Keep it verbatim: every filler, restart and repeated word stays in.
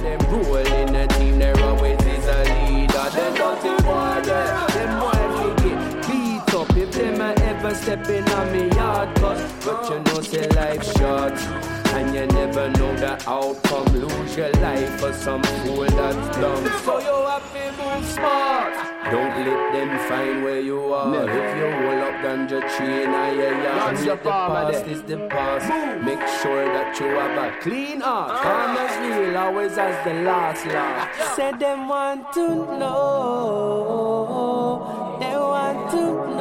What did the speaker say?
them rule in a team, there always is a leader. Them dirty boy there, them boy forget beat up if them a ever step in on me yard. Cause but you know say life short, and you never know the outcome. Lose your life for some fool that's dumb. So you have to move smart. Don't let them find where you are. Never. If you hold up ganja tree in a yard, the past is the past. Move. Make sure that you have a clean heart. Karma's real, always as the last laugh. Said them want to know. They want to know.